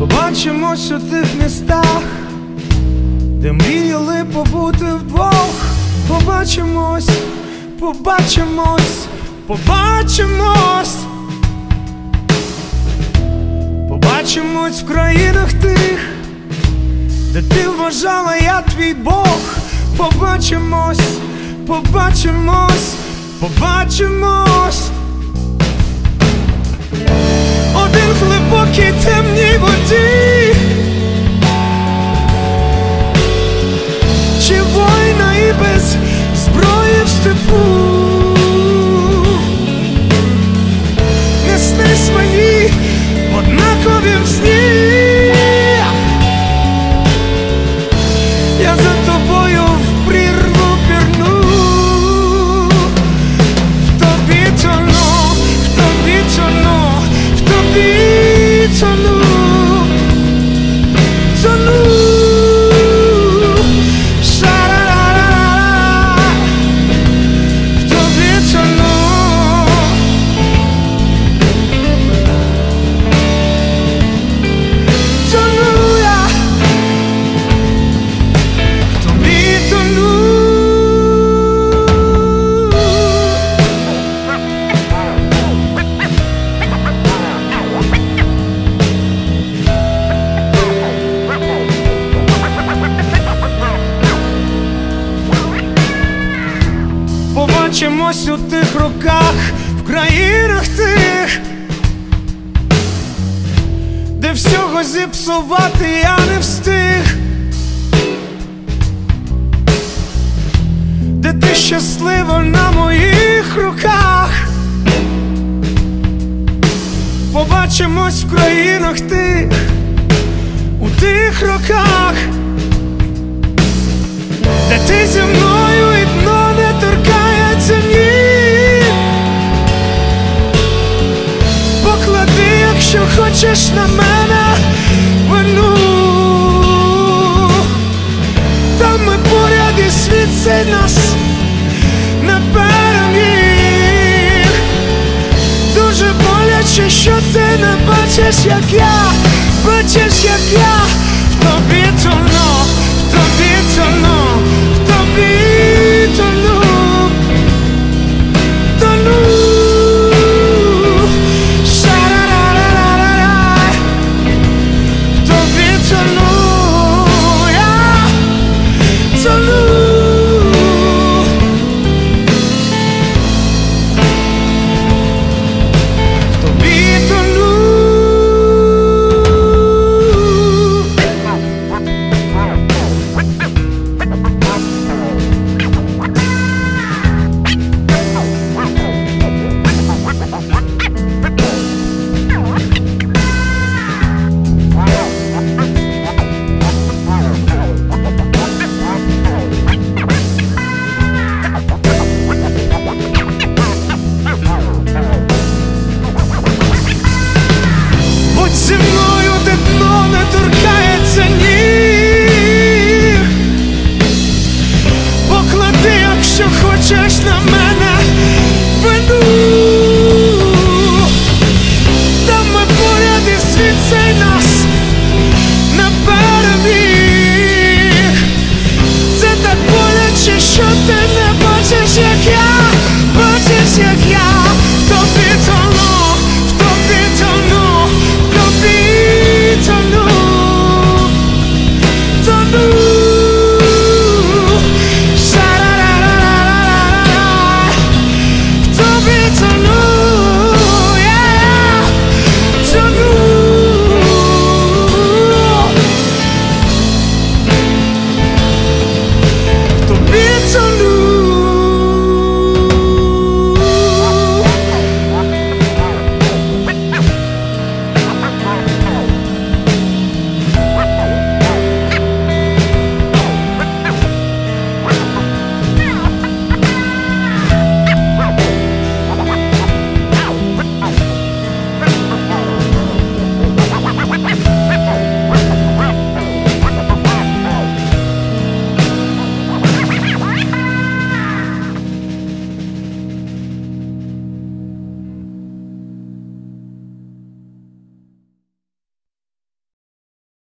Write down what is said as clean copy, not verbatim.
Побачимось у тих містах, де мріяли побути вдвох. Побачимось, побачимось, побачимось. Побачимось в країнах тих, де ти вважала, я твій Бог. Побачимось, побачимось, побачимось. Один в глибокій темній воді, чи воїна і без зброї в степу. Не снись мені в однаковім сні. Я за тобою в прірву пірну. В тобі тону, в тобі тону, в тобі тону, тону. Побачимось у тих роках, в країнах тих, де всього зіпсувати я не встиг, де ти щаслива на моїх руках. Побачимось в країнах тих, у тих роках, де ти зі мною і дно не торкається, ні. Поклади, якщо хочеш, на мене вину. Там ми поряд, і світ цей нас не переміг. Дуже боляче, що ти не бачиш, як я, бачиш, як я.